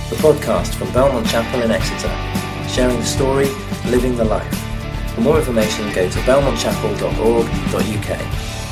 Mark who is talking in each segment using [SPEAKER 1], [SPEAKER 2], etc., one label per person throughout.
[SPEAKER 1] the podcast from Belmont Chapel in Exeter, sharing the story, living the life. For more information, go to belmontchapel.org.uk.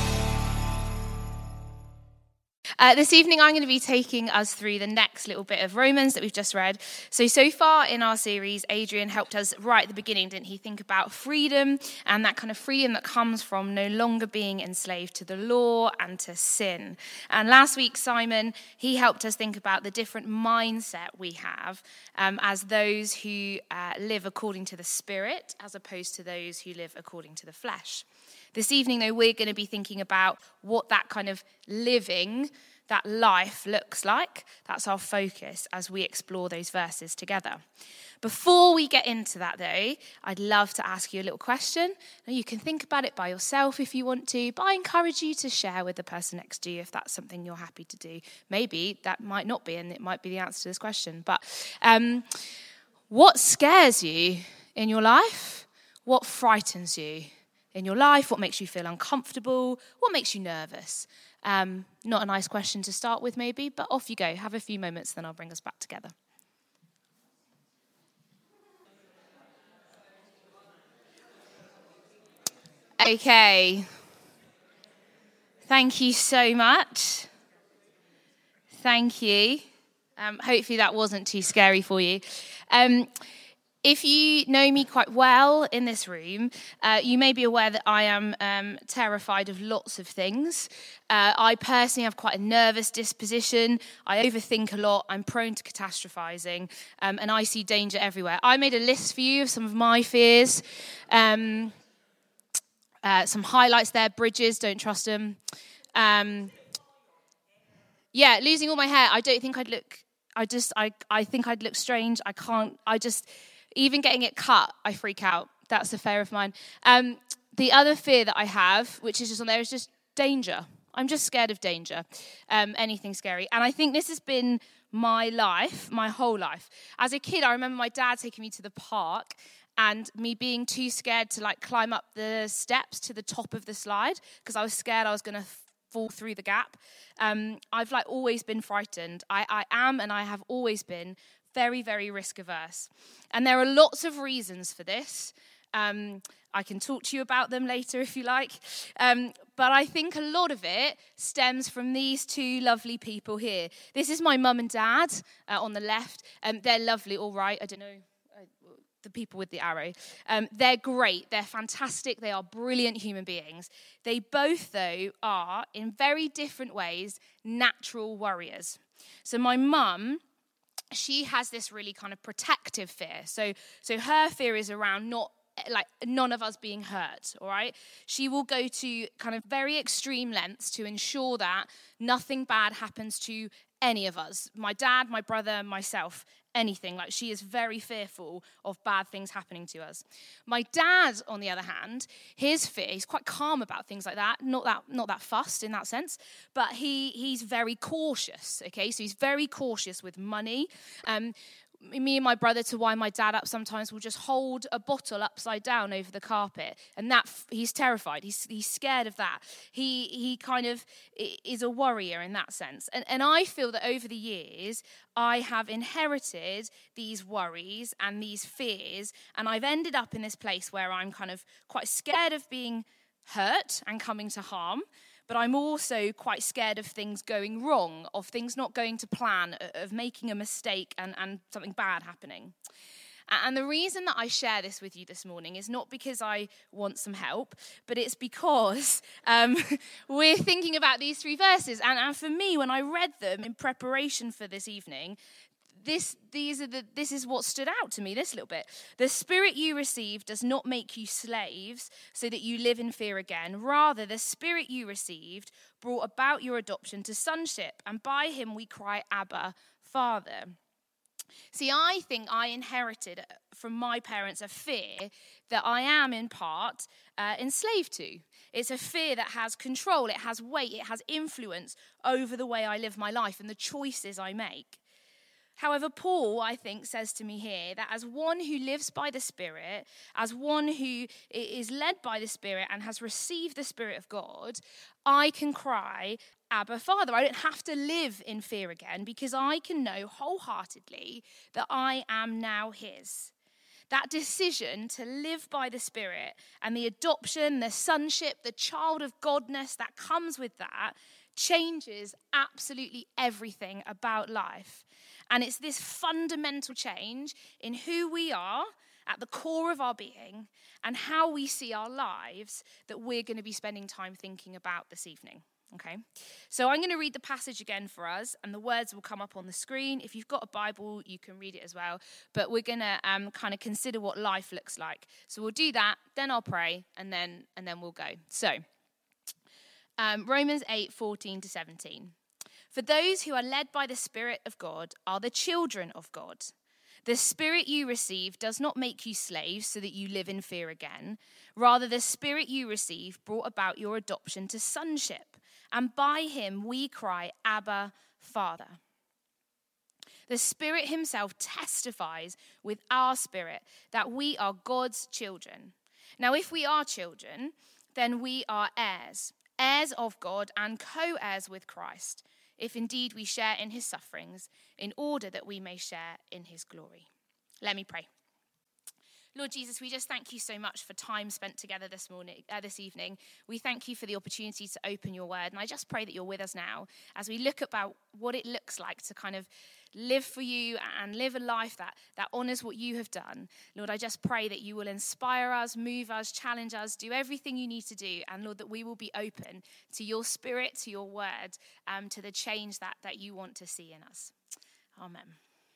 [SPEAKER 2] This evening I'm going to be taking us through the next little bit of Romans that we've just read. So far in our series, Adrian helped us right at the beginning, didn't he? Think about freedom and that kind of freedom that comes from no longer being enslaved to the law and to sin. And last week, Simon, he helped us think about the different mindset we have as those who live according to the Spirit as opposed to those who live according to the flesh. This evening, though, we're going to be thinking about what that kind of living, that life looks like. That's our focus as we explore those verses together. Before we get into that, though, I'd love to ask you a little question. Now, you can think about it by yourself if you want to, but I encourage you to share with the person next to you if that's something you're happy to do. Maybe that might not be, and it might be the answer to this question. But what scares you in your life? What frightens you in your life? What makes you feel uncomfortable? What makes you nervous? Not a nice question to start with, maybe, but off you go. Have a few moments, then I'll bring us back together. Okay. Thank you so much. Thank you. Hopefully that wasn't too scary for you. If you know me quite well in this room, you may be aware that I am terrified of lots of things. I personally have quite a nervous disposition. I overthink a lot. I'm prone to catastrophizing, and I see danger everywhere. I made a list for you of some of my fears. Some highlights there: bridges, don't trust them. Yeah, losing all my hair. I don't think I'd look. I think I'd look strange. I can't. Even getting it cut, I freak out. That's a fear of mine. The other fear that I have, which is just on there, is just danger. I'm just scared of danger, anything scary. And I think this has been my life, my whole life. As a kid, I remember my dad taking me to the park and me being too scared to climb up the steps to the top of the slide because I was scared I was going to fall through the gap. I've always been frightened. I am and I have always been very, very risk averse. And there are lots of reasons for this. I can talk to you about them later if you like. But I think a lot of it stems from these two lovely people here. This is my mum and dad on the left. They're lovely, all right. I don't know. The people with the arrow. They're great. They're fantastic. They are brilliant human beings. They both, though, are, in very different ways, natural warriors. So my mum, she has this really kind of protective fear. So her fear is around none of us being hurt, all right? She will go to kind of very extreme lengths to ensure that nothing bad happens to any of us. My dad, my brother, myself, anything. She is very fearful of bad things happening to us. My dad, on the other hand, his fear, he's quite calm about things like that, not that fussed in that sense, but he's very cautious, okay? So he's very cautious with money. Me and my brother, to wind my dad up, sometimes will just hold a bottle upside down over the carpet, and that he's terrified. He's scared of that. He kind of is a warrior in that sense, and I feel that over the years I have inherited these worries and these fears, and I've ended up in this place where I'm kind of quite scared of being hurt and coming to harm. But I'm also quite scared of things going wrong, of things not going to plan, of making a mistake and something bad happening. And the reason that I share this with you this morning is not because I want some help, but it's because we're thinking about these three verses. And for me, when I read them in preparation for this evening, this is what stood out to me, this little bit. The Spirit you received does not make you slaves so that you live in fear again. Rather, the Spirit you received brought about your adoption to sonship, and by him we cry, Abba, Father. See, I think I inherited from my parents a fear that I am in part enslaved to. It's a fear that has control, it has weight, it has influence over the way I live my life and the choices I make. However, Paul, I think, says to me here that as one who lives by the Spirit, as one who is led by the Spirit and has received the Spirit of God, I can cry, Abba, Father. I don't have to live in fear again because I can know wholeheartedly that I am now his. That decision to live by the Spirit and the adoption, the sonship, the child of Godness that comes with that changes absolutely everything about life. And it's this fundamental change in who we are at the core of our being and how we see our lives that we're going to be spending time thinking about this evening. Okay, so I'm going to read the passage again for us, and the words will come up on the screen. If you've got a Bible, you can read it as well. But we're going to kind of consider what life looks like. So we'll do that, then I'll pray, and then we'll go. So Romans 8:14-17. For those who are led by the Spirit of God are the children of God. The Spirit you receive does not make you slaves so that you live in fear again. Rather, the Spirit you receive brought about your adoption to sonship. And by him we cry, Abba, Father. The Spirit himself testifies with our spirit that we are God's children. Now, if we are children, then we are heirs, heirs of God and co-heirs with Christ, if indeed we share in his sufferings, in order that we may share in his glory. Let me pray. Lord Jesus, we just thank you so much for time spent together this evening. We thank you for the opportunity to open your word. And I just pray that you're with us now as we look about what it looks like to kind of live for you and live a life that honors what you have done. Lord, I just pray that you will inspire us, move us, challenge us, do everything you need to do. And Lord, that we will be open to your spirit, to your word, to the change that you want to see in us. Amen.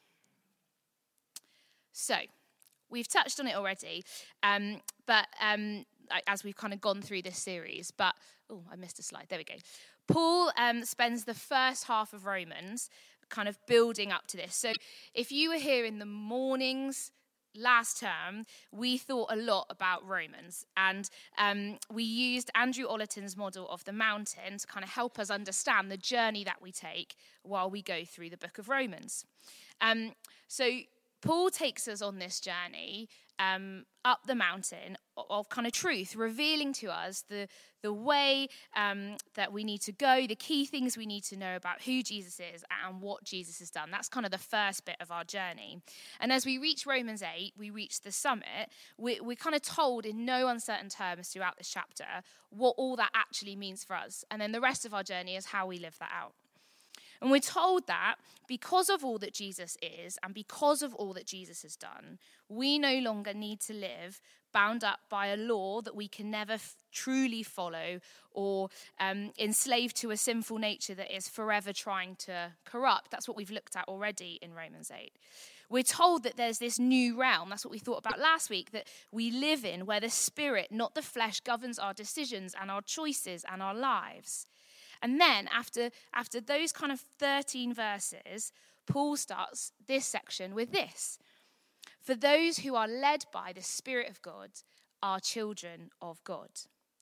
[SPEAKER 2] So, we've touched on it already, but as we've kind of gone through this series. But, I missed a slide. There we go. Paul spends the first half of Romans kind of building up to this. So if you were here in the mornings last term, we thought a lot about Romans. And we used Andrew Ollerton's model of the mountain to kind of help us understand the journey that we take while we go through the book of Romans. So Paul takes us on this journey up the mountain of kind of truth, revealing to us the way that we need to go, the key things we need to know about who Jesus is and what Jesus has done. That's kind of the first bit of our journey. And as we reach Romans 8, we reach the summit, we're kind of told in no uncertain terms throughout this chapter what all that actually means for us. And then the rest of our journey is how we live that out. And we're told that because of all that Jesus is and because of all that Jesus has done, we no longer need to live bound up by a law that we can never truly follow or enslaved to a sinful nature that is forever trying to corrupt. That's what we've looked at already in Romans 8. We're told that there's this new realm, that's what we thought about last week, that we live in where the Spirit, not the flesh, governs our decisions and our choices and our lives. And then after those kind of 13 verses, Paul starts this section with this. For those who are led by the Spirit of God are children of God.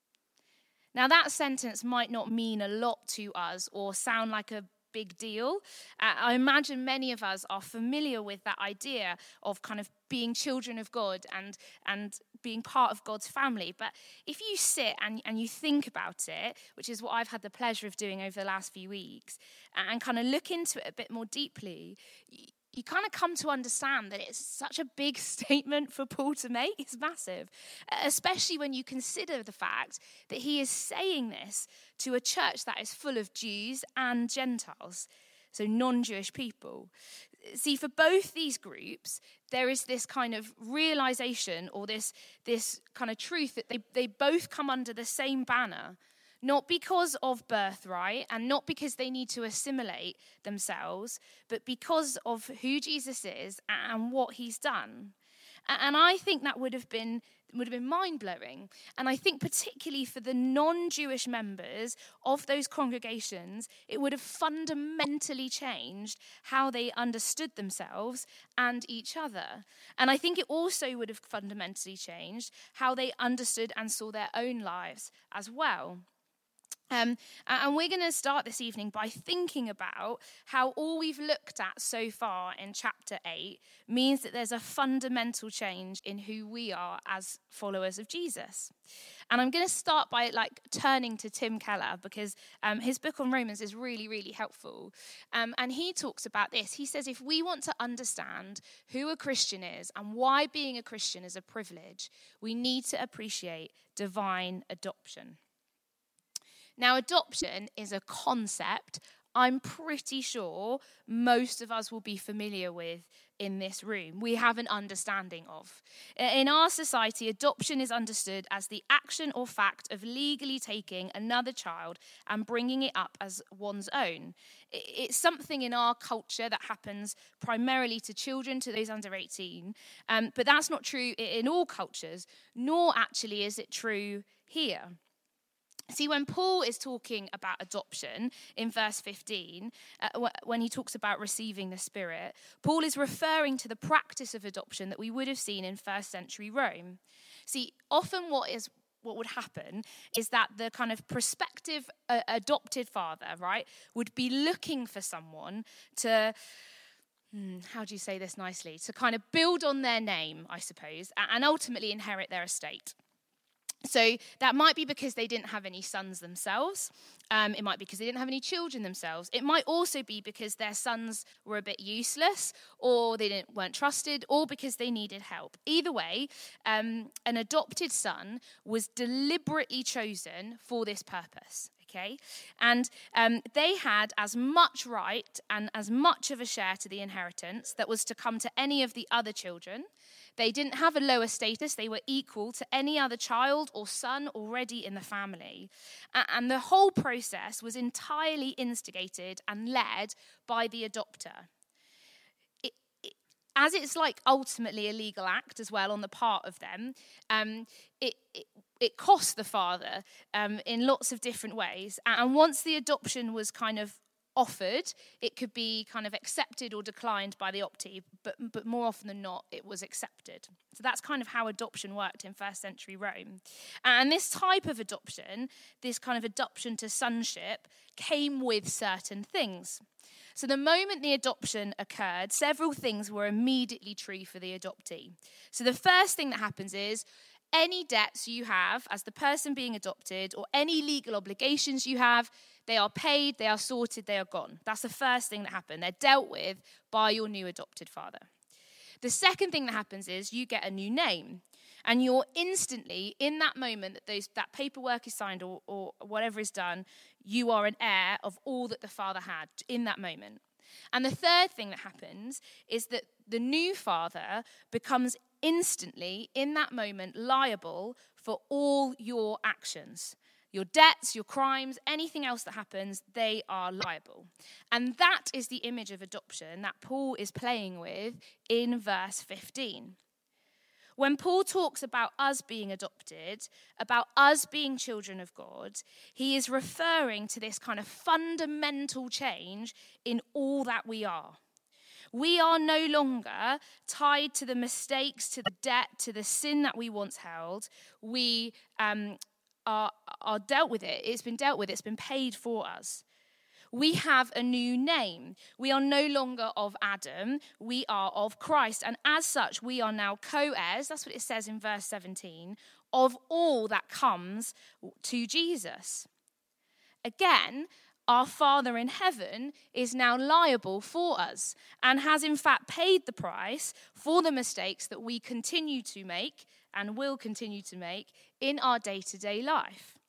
[SPEAKER 2] Now that sentence might not mean a lot to us or sound like a big deal. I imagine many of us are familiar with that idea of kind of being children of God and being part of God's family. But if you sit and you think about it, which is what I've had the pleasure of doing over the last few weeks, and kind of look into it a bit more deeply, you kind of come to understand that it's such a big statement for Paul to make. It's massive, especially when you consider the fact that he is saying this to a church that is full of Jews and Gentiles, so non-Jewish people. See, for both these groups, there is this kind of realization or this kind of truth that they both come under the same banner, not because of birthright and not because they need to assimilate themselves, but because of who Jesus is and what he's done. And I think that would have been mind-blowing. And I think particularly for the non-Jewish members of those congregations, it would have fundamentally changed how they understood themselves and each other. And I think it also would have fundamentally changed how they understood and saw their own lives as well. And we're going to start this evening by thinking about how all we've looked at so far in chapter 8 means that there's a fundamental change in who we are as followers of Jesus. And I'm going to start by turning to Tim Keller, because his book on Romans is really, really helpful. And he talks about this. He says if we want to understand who a Christian is and why being a Christian is a privilege, we need to appreciate divine adoption. Now, adoption is a concept I'm pretty sure most of us will be familiar with in this room. We have an understanding of. In our society, adoption is understood as the action or fact of legally taking another child and bringing it up as one's own. It's something in our culture that happens primarily to children, to those under 18. But that's not true in all cultures, nor actually is it true here. See, when Paul is talking about adoption in verse 15, when he talks about receiving the Spirit, Paul is referring to the practice of adoption that we would have seen in first century Rome. See, often what would happen is that the kind of prospective adopted father, right, would be looking for someone to, how do you say this nicely, to kind of build on their name, I suppose, and ultimately inherit their estate. So that might be because they didn't have any sons themselves. It might be because they didn't have any children themselves. It might also be because their sons were a bit useless, or they weren't trusted, or because they needed help. Either way, an adopted son was deliberately chosen for this purpose. Okay, and they had as much right and as much of a share to the inheritance that was to come to any of the other children. They didn't have a lower status. They were equal to any other child or son already in the family. And the whole process was entirely instigated and led by the adopter. As it's ultimately a legal act as well on the part of them, it cost the father in lots of different ways. And once the adoption was kind of offered, it could be kind of accepted or declined by the optee, but more often than not, it was accepted. So that's kind of how adoption worked in first century Rome. And this type of adoption, this kind of adoption to sonship, came with certain things. So the moment the adoption occurred, several things were immediately true for the adoptee. So the first thing that happens is any debts you have as the person being adopted or any legal obligations you have, they are paid, they are sorted, they are gone. That's the first thing that happened. They're dealt with by your new adopted father. The second thing that happens is you get a new name. And you're instantly, in that moment that paperwork is signed or whatever is done, you are an heir of all that the father had in that moment. And the third thing that happens is that the new father becomes instantly, in that moment, liable for all your actions. Your debts, your crimes, anything else that happens, they are liable. And that is the image of adoption that Paul is playing with in verse 15. When Paul talks about us being adopted, about us being children of God, he is referring to this kind of fundamental change in all that we are. We are no longer tied to the mistakes, to the debt, to the sin that we once held. We are dealt with it. It's been dealt with. It's been paid for us. We have a new name. We are no longer of Adam. We are of Christ. And as such, we are now co-heirs, that's what it says in verse 17, of all that comes to Jesus. Again, our Father in heaven is now liable for us and has in fact paid the price for the mistakes that we continue to make and will continue to make in our day-to-day life.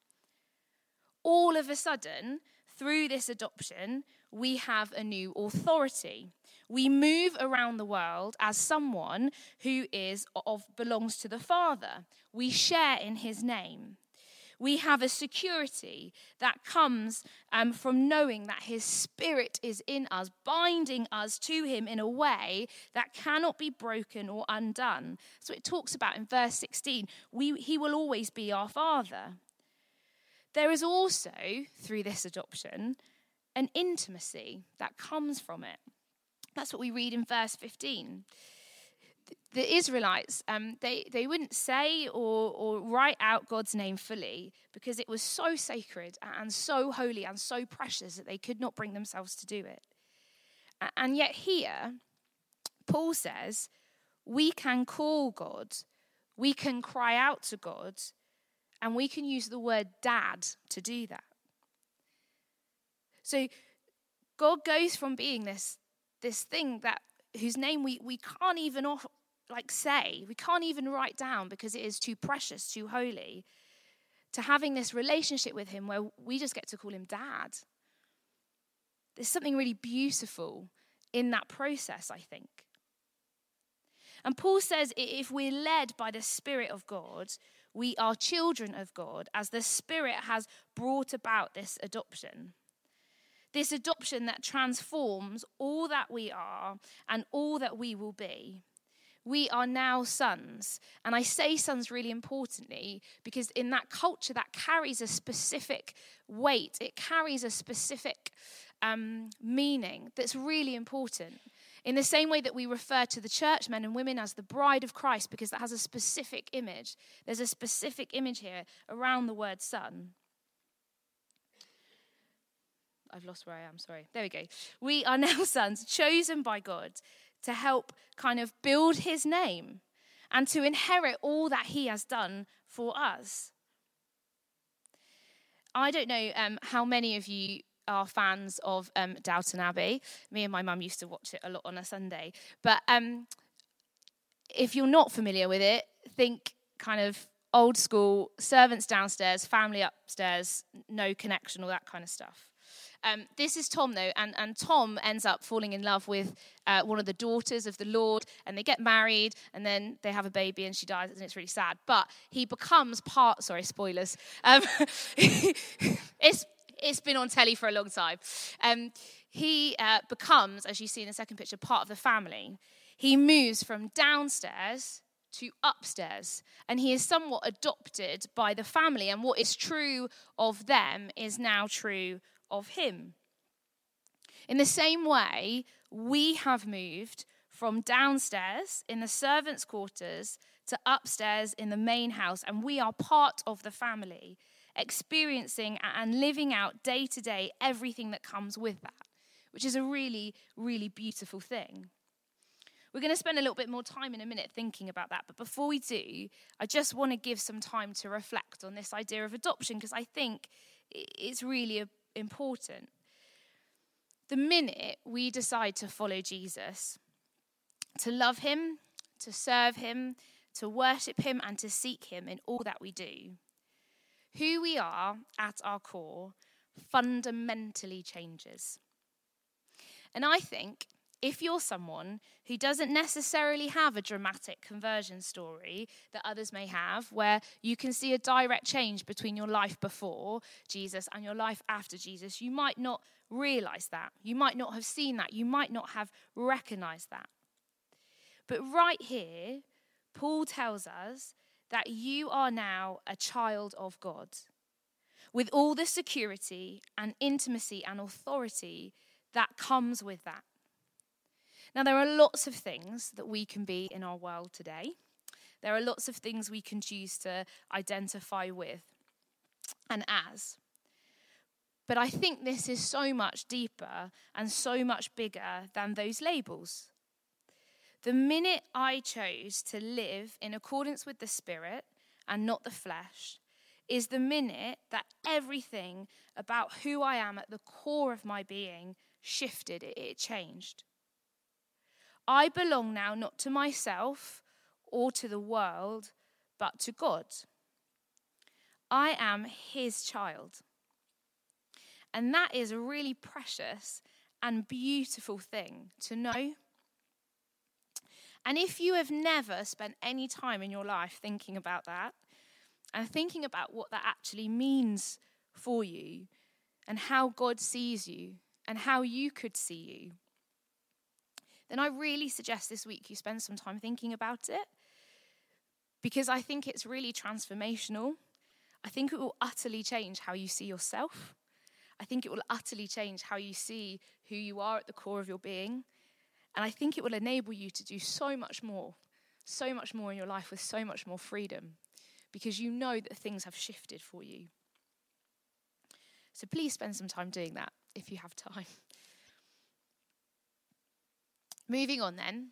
[SPEAKER 2] All of a sudden, through this adoption, we have a new authority. We move around the world as someone who belongs to the Father. We share in his name. We have a security that comes from knowing that his Spirit is in us, binding us to him in a way that cannot be broken or undone. So it talks about in verse 16, he will always be our Father. There is also, through this adoption, an intimacy that comes from it. That's what we read in verse 15. the Israelites, they wouldn't say or write out God's name fully because it was so sacred and so holy and so precious that they could not bring themselves to do it. And yet here, Paul says, we can call God, we can cry out to God, and we can use the word dad to do that. So God goes from being this thing whose name we can't even say, we can't even write down because it is too precious, too holy, to having this relationship with him where we just get to call him dad. There's something really beautiful in that process, I think. And Paul says if we're led by the Spirit of God, we are children of God, as the Spirit has brought about this adoption. This adoption that transforms all that we are and all that we will be. We are now sons. And I say sons really importantly because in that culture that carries a specific weight. It carries a specific meaning that's really important. In the same way that we refer to the church men and women as the bride of Christ because that has a specific image. There's a specific image here around the word son. I've lost where I am, sorry. There we go. We are now sons, chosen by God to help kind of build his name and to inherit all that he has done for us. I don't know how many of you are fans of Downton Abbey. Me and my mum used to watch it a lot on a Sunday. But if you're not familiar with it, think kind of old school, servants downstairs, family upstairs, no connection, all that kind of stuff. This is Tom, though, and Tom ends up falling in love with one of the daughters of the Lord, and they get married, and then they have a baby, and she dies, and it's really sad. But he becomes sorry, spoilers. It's been on telly for a long time. He becomes, as you see in the second picture, part of the family. He moves from downstairs to upstairs, and he is somewhat adopted by the family, and what is true of them is now true of him. In the same way, we have moved from downstairs in the servants' quarters to upstairs in the main house, and we are part of the family, experiencing and living out day to day everything that comes with that, which is a really, really beautiful thing. We're going to spend a little bit more time in a minute thinking about that, but before we do, I just want to give some time to reflect on this idea of adoption because I think it's really important. The minute we decide to follow Jesus, to love him, to serve him, to worship him, and to seek him in all that we do, who we are at our core fundamentally changes. And I think if you're someone who doesn't necessarily have a dramatic conversion story that others may have, where you can see a direct change between your life before Jesus and your life after Jesus, you might not realize that. You might not have seen that. You might not have recognized that. But right here, Paul tells us that you are now a child of God, with all the security and intimacy and authority that comes with that. Now, there are lots of things that we can be in our world today. There are lots of things we can choose to identify with and as. But I think this is so much deeper and so much bigger than those labels. The minute I chose to live in accordance with the Spirit and not the flesh is the minute that everything about who I am at the core of my being shifted, it changed. I belong now not to myself or to the world, but to God. I am his child. And that is a really precious and beautiful thing to know. And if you have never spent any time in your life thinking about that, and thinking about what that actually means for you, and how God sees you, and how you could see you, then I really suggest this week you spend some time thinking about it, because I think it's really transformational. I think it will utterly change how you see yourself. I think it will utterly change how you see who you are at the core of your being. And I think it will enable you to do so much more so much more in your life with so much more freedom, because you know that things have shifted for you. So please spend some time doing that if you have time. Moving on then.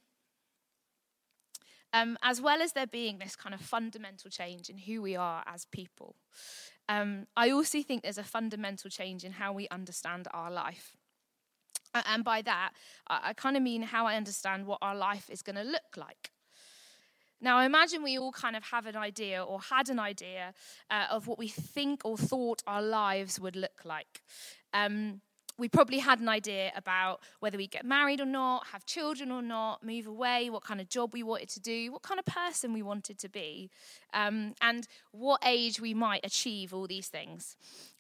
[SPEAKER 2] As well as there being this kind of fundamental change in who we are as people, I also think there's a fundamental change in how we understand our life. And by that, I kind of mean how I understand what our life is going to look like. Now, I imagine we all kind of have an idea or had an idea of what we think or thought our lives would look like. We probably had an idea about whether we get married or not, have children or not, move away, what kind of job we wanted to do, what kind of person we wanted to be, and what age we might achieve all these things.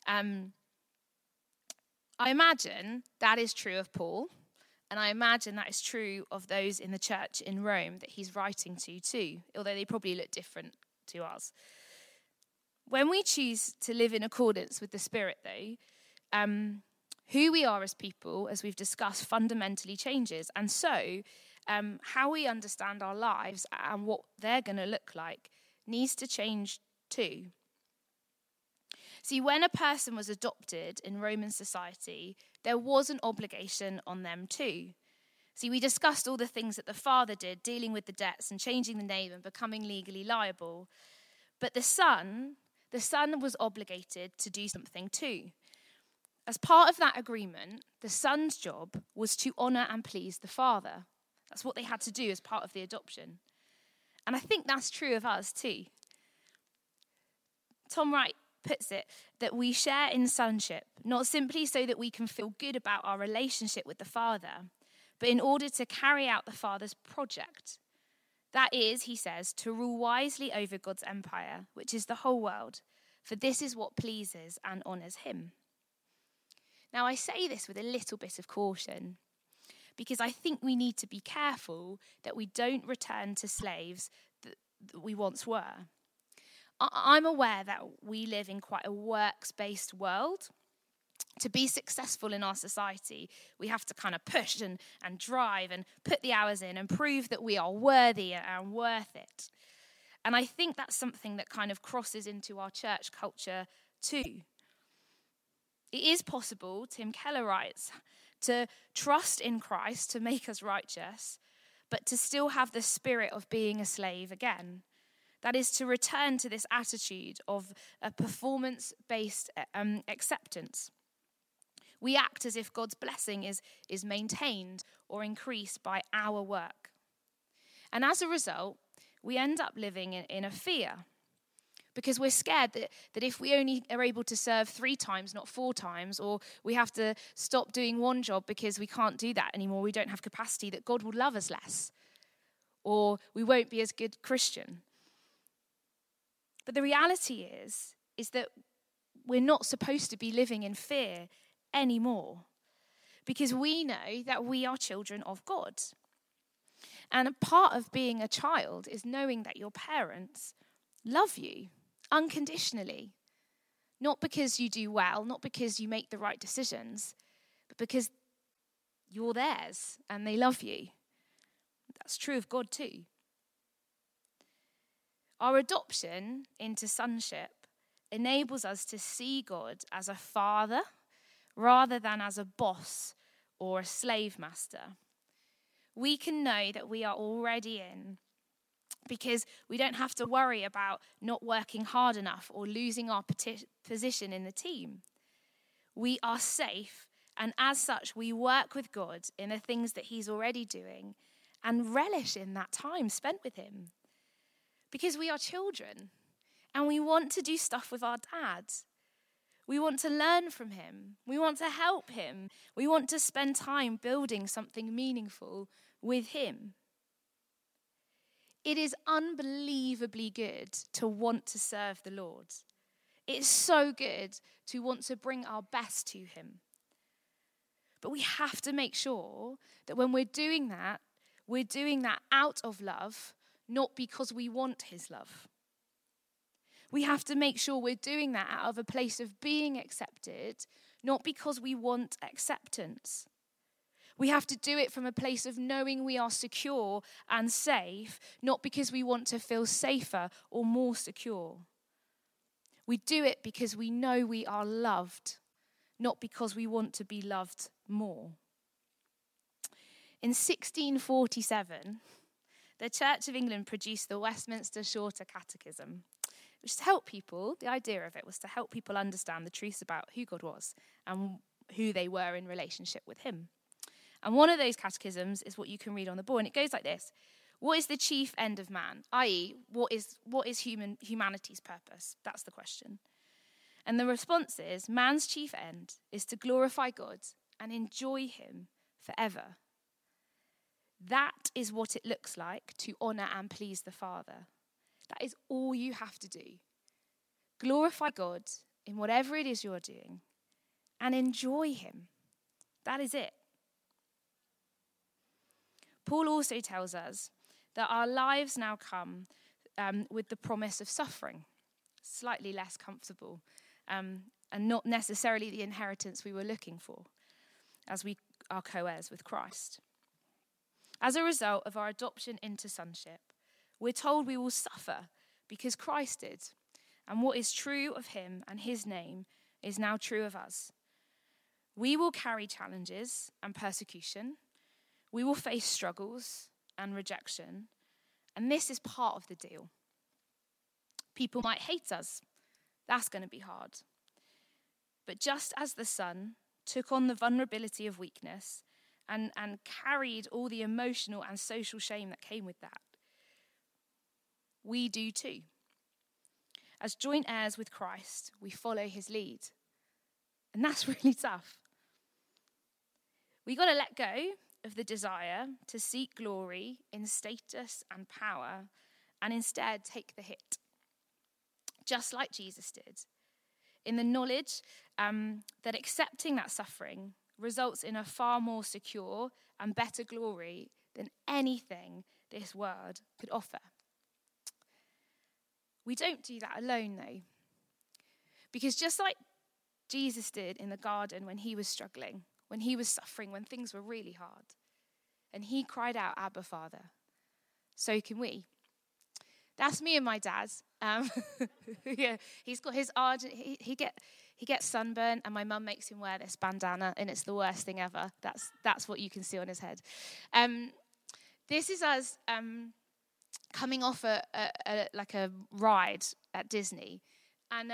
[SPEAKER 2] I imagine that is true of Paul, and I imagine that is true of those in the church in Rome that he's writing to too, although they probably look different to us. When we choose to live in accordance with the Spirit, though, who we are as people, as we've discussed, fundamentally changes. And so how we understand our lives and what they're going to look like needs to change too. See, when a person was adopted in Roman society, there was an obligation on them too. See, we discussed all the things that the father did, dealing with the debts and changing the name and becoming legally liable. But the son was obligated to do something too. As part of that agreement, the son's job was to honour and please the father. That's what they had to do as part of the adoption. And I think that's true of us too. Tom Wright puts it that we share in sonship, not simply so that we can feel good about our relationship with the Father, but in order to carry out the Father's project. That is, he says, to rule wisely over God's empire, which is the whole world, for this is what pleases and honours him. Now, I say this with a little bit of caution, because I think we need to be careful that we don't return to slaves that we once were. I'm aware that we live in quite a works-based world. To be successful in our society, we have to kind of push and drive and put the hours in and prove that we are worthy and worth it. And I think that's something that kind of crosses into our church culture too. It is possible, Tim Keller writes, to trust in Christ to make us righteous, but to still have the spirit of being a slave again. That is to return to this attitude of a performance-based acceptance. We act as if God's blessing is maintained or increased by our work. And as a result, we end up living in a fear, because we're scared that if we only are able to serve 3 times, not 4 times, or we have to stop doing one job because we can't do that anymore, we don't have capacity, that God will love us less, or we won't be as good Christian. But the reality is that we're not supposed to be living in fear anymore, because we know that we are children of God. And a part of being a child is knowing that your parents love you unconditionally, not because you do well, not because you make the right decisions, but because you're theirs and they love you. That's true of God too. Our adoption into sonship enables us to see God as a father rather than as a boss or a slave master. We can know that we are already in because we don't have to worry about not working hard enough or losing our position in the team. We are safe, and as such, we work with God in the things that he's already doing and relish in that time spent with him. Because we are children, and we want to do stuff with our dad. We want to learn from him. We want to help him. We want to spend time building something meaningful with him. It is unbelievably good to want to serve the Lord. It's so good to want to bring our best to him. But we have to make sure that when we're doing that out of love, not because we want his love. We have to make sure we're doing that out of a place of being accepted, not because we want acceptance. We have to do it from a place of knowing we are secure and safe, not because we want to feel safer or more secure. We do it because we know we are loved, not because we want to be loved more. In 1647, the Church of England produced the Westminster Shorter Catechism, which is to help people, the idea of it was to help people understand the truths about who God was and who they were in relationship with him. And one of those catechisms is what you can read on the board, and it goes like this. What is the chief end of man? I.e., what is humanity's purpose? That's the question. And the response is, man's chief end is to glorify God and enjoy him forever. That is what it looks like to honour and please the Father. That is all you have to do. Glorify God in whatever it is you're doing and enjoy him. That is it. Paul also tells us that our lives now come with the promise of suffering, slightly less comfortable, and not necessarily the inheritance we were looking for as we are co-heirs with Christ. As a result of our adoption into sonship, we're told we will suffer because Christ did, and what is true of him and his name is now true of us. We will carry challenges and persecution. We will face struggles and rejection, and this is part of the deal. People might hate us. That's going to be hard. But just as the Son took on the vulnerability of weakness and carried all the emotional and social shame that came with that, we do too. As joint heirs with Christ, we follow his lead. And that's really tough. We got to let go of the desire to seek glory in status and power and instead take the hit, just like Jesus did, in the knowledge that accepting that suffering results in a far more secure and better glory than anything this world could offer. We don't do that alone, though, because just like Jesus did in the garden when he was struggling, when he was suffering, when things were really hard, and he cried out, Abba, Father, so can we. That's me and my dad. Yeah, he's got his ardent, he gets sunburn, and my mum makes him wear this bandana, and it's the worst thing ever. That's what you can see on his head. This is us coming off a ride at Disney, and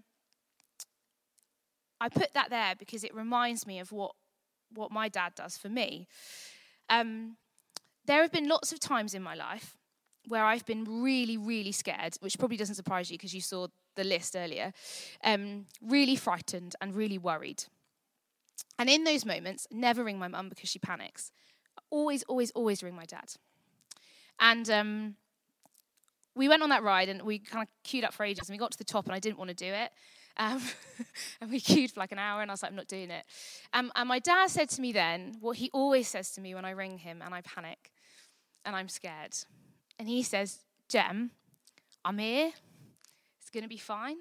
[SPEAKER 2] I put that there because it reminds me of what my dad does for me. There have been lots of times in my life where I've been really, really scared, which probably doesn't surprise you because you saw the list earlier, really frightened and really worried. And in those moments, never ring my mum because she panics. Always, always, always ring my dad. And we went on that ride and we kind of queued up for ages, and we got to the top and I didn't want to do it. And we queued for like an hour and I was like, I'm not doing it. And my dad said to me then what he always says to me when I ring him and I panic and I'm scared. And he says, Jem, I'm here. It's going to be fine.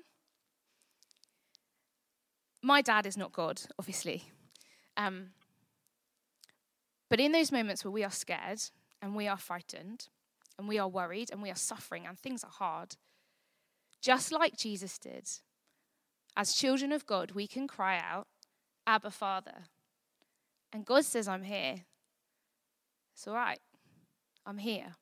[SPEAKER 2] My dad is not God, obviously. But in those moments where we are scared and we are frightened and we are worried and we are suffering and things are hard, just like Jesus did, as children of God, we can cry out, Abba, Father. And God says, I'm here. It's all right. I'm here.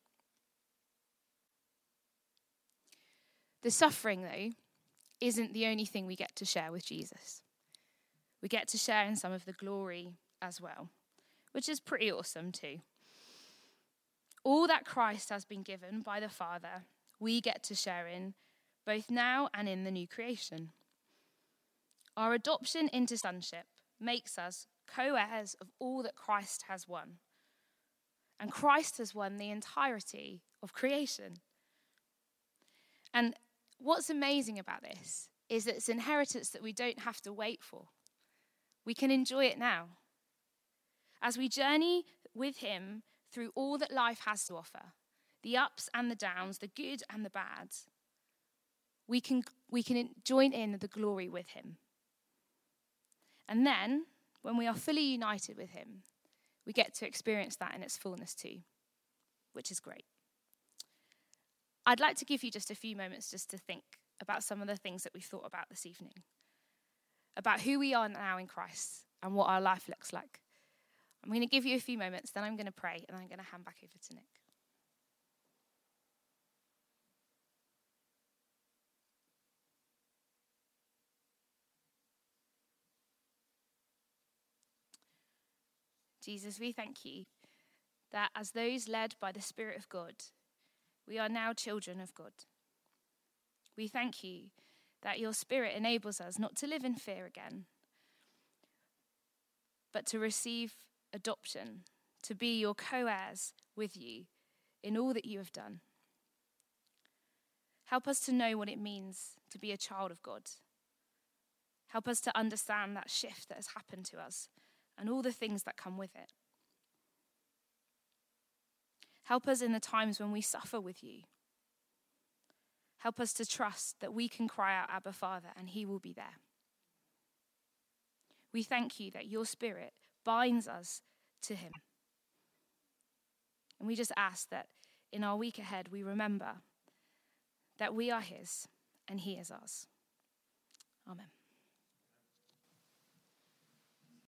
[SPEAKER 2] The suffering, though, isn't the only thing we get to share with Jesus. We get to share in some of the glory as well, which is pretty awesome too. All that Christ has been given by the Father, we get to share in, both now and in the new creation. Our adoption into sonship makes us co-heirs of all that Christ has won. And Christ has won the entirety of creation. And what's amazing about this is that it's inheritance that we don't have to wait for. We can enjoy it now. As we journey with him through all that life has to offer, the ups and the downs, the good and the bad, we can join in the glory with him. And then, when we are fully united with him, we get to experience that in its fullness too, which is great. I'd like to give you just a few moments just to think about some of the things that we've thought about this evening, about who we are now in Christ and what our life looks like. I'm going to give you a few moments, then I'm going to pray, and I'm going to hand back over to Nick. Jesus, we thank you that as those led by the Spirit of God, we are now children of God. We thank you that your Spirit enables us not to live in fear again, but to receive adoption, to be your co-heirs with you in all that you have done. Help us to know what it means to be a child of God. Help us to understand that shift that has happened to us and all the things that come with it. Help us in the times when we suffer with you. Help us to trust that we can cry out, Abba, Father, and he will be there. We thank you that your Spirit binds us to him. And we just ask that in our week ahead, we remember that we are his and he is ours. Amen.